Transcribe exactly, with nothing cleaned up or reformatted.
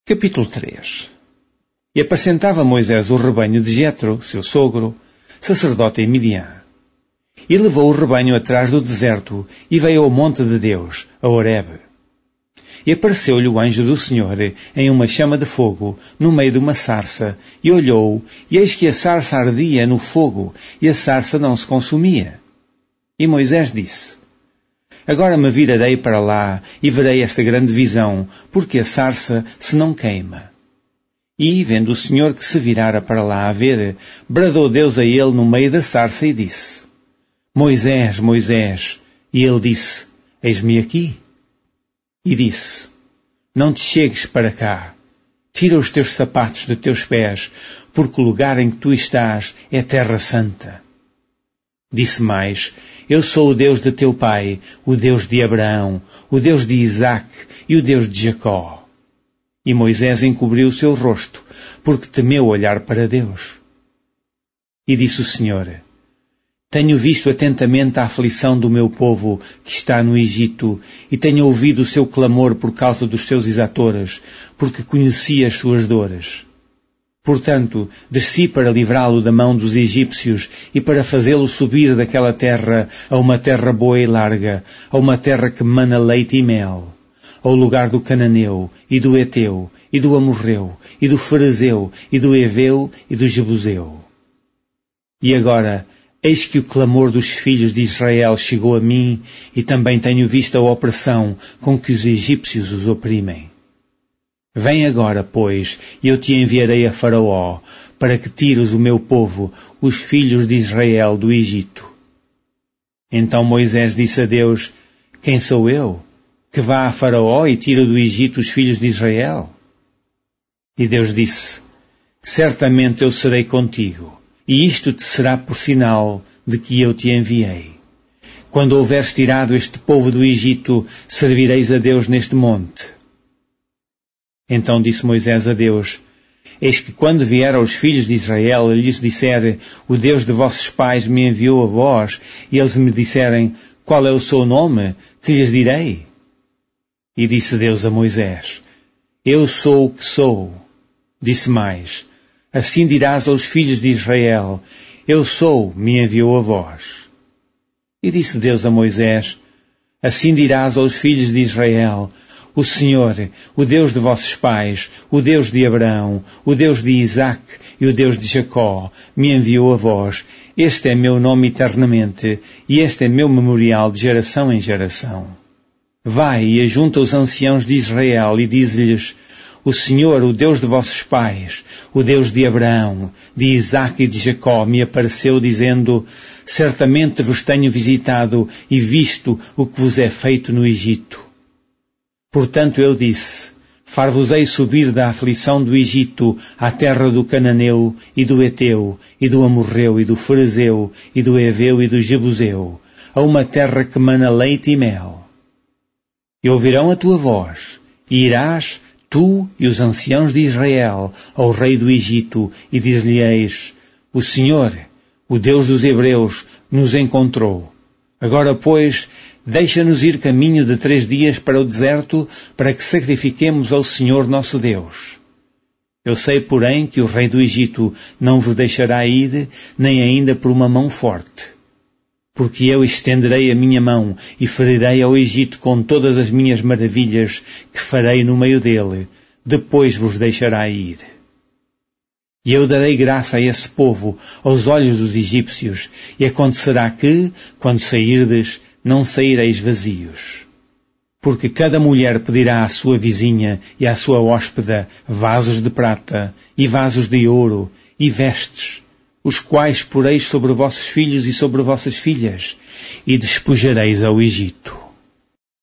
Capítulo três. E apacentava Moisés o rebanho de Jetro, seu sogro, sacerdote em Midian. E levou o rebanho atrás do deserto e veio ao monte de Deus, a Horebe. E apareceu-lhe o anjo do Senhor em uma chama de fogo, no meio de uma sarça, e olhou, e eis que a sarça ardia no fogo, e a sarça não se consumia. E Moisés disse: Agora me virarei para lá, e verei esta grande visão, porque a sarça se não queima. E, vendo o Senhor que se virara para lá a ver, bradou Deus a ele no meio da sarça e disse: Moisés, Moisés. E ele disse: Eis-me aqui. E disse: Não te chegues para cá. Tira os teus sapatos de teus pés, porque o lugar em que tu estás é terra santa. Disse mais: Eu sou o Deus de teu pai, o Deus de Abraão, o Deus de Isaque e o Deus de Jacó. E Moisés encobriu o seu rosto, porque temeu olhar para Deus. E disse o Senhor: Tenho visto atentamente a aflição do meu povo que está no Egito, e tenho ouvido o seu clamor por causa dos seus exatores, porque conheci as suas dores. Portanto, desci para livrá-lo da mão dos egípcios e para fazê-lo subir daquela terra a uma terra boa e larga, a uma terra que mana leite e mel, ao lugar do Cananeu, e do Eteu, e do Amorreu, e do Ferezeu, e do Eveu, e do Jebuseu. E agora, eis que o clamor dos filhos de Israel chegou a mim, e também tenho visto a opressão com que os egípcios os oprimem. Vem agora, pois, e eu te enviarei a Faraó, para que tires o meu povo, os filhos de Israel, do Egito. Então Moisés disse a Deus: Quem sou eu, que vá a Faraó e tire do Egito os filhos de Israel? E Deus disse: Certamente eu serei contigo, e isto te será por sinal de que eu te enviei. Quando houveres tirado este povo do Egito, servireis a Deus neste monte. Então disse Moisés a Deus: Eis que quando vier aos filhos de Israel e lhes disser: O Deus de vossos pais me enviou a vós, e eles me disserem: Qual é o seu nome? Que lhes direi? E disse Deus a Moisés: Eu sou o que sou. Disse mais: Assim dirás aos filhos de Israel: Eu sou, me enviou a vós. E disse Deus a Moisés: Assim dirás aos filhos de Israel: O Senhor, o Deus de vossos pais, o Deus de Abraão, o Deus de Isaque e o Deus de Jacó, me enviou a vós. Este é meu nome eternamente, e este é meu memorial de geração em geração. Vai e ajunta os anciãos de Israel e dize-lhes: O Senhor, o Deus de vossos pais, o Deus de Abraão, de Isaque e de Jacó, me apareceu dizendo: Certamente vos tenho visitado e visto o que vos é feito no Egito. Portanto eu disse: Far-vos-ei subir da aflição do Egito à terra do Cananeu, e do Eteu, e do Amorreu, e do Ferezeu, e do Eveu, e do Jebuseu, a uma terra que mana leite e mel. E ouvirão a tua voz, e irás, tu e os anciãos de Israel, ao rei do Egito, e dir-lhe-eis: O Senhor, o Deus dos Hebreus, nos encontrou. Agora, pois, deixa-nos ir caminho de três dias para o deserto, para que sacrifiquemos ao Senhor nosso Deus. Eu sei, porém, que o rei do Egito não vos deixará ir, nem ainda por uma mão forte. Porque eu estenderei a minha mão e ferirei ao Egito com todas as minhas maravilhas que farei no meio dele, depois vos deixará ir. E eu darei graça a esse povo aos olhos dos egípcios, e acontecerá que, quando sairdes, não saireis vazios. Porque cada mulher pedirá à sua vizinha e à sua hóspeda vasos de prata, e vasos de ouro, e vestes, os quais poreis sobre vossos filhos e sobre vossas filhas, e despojareis ao Egito.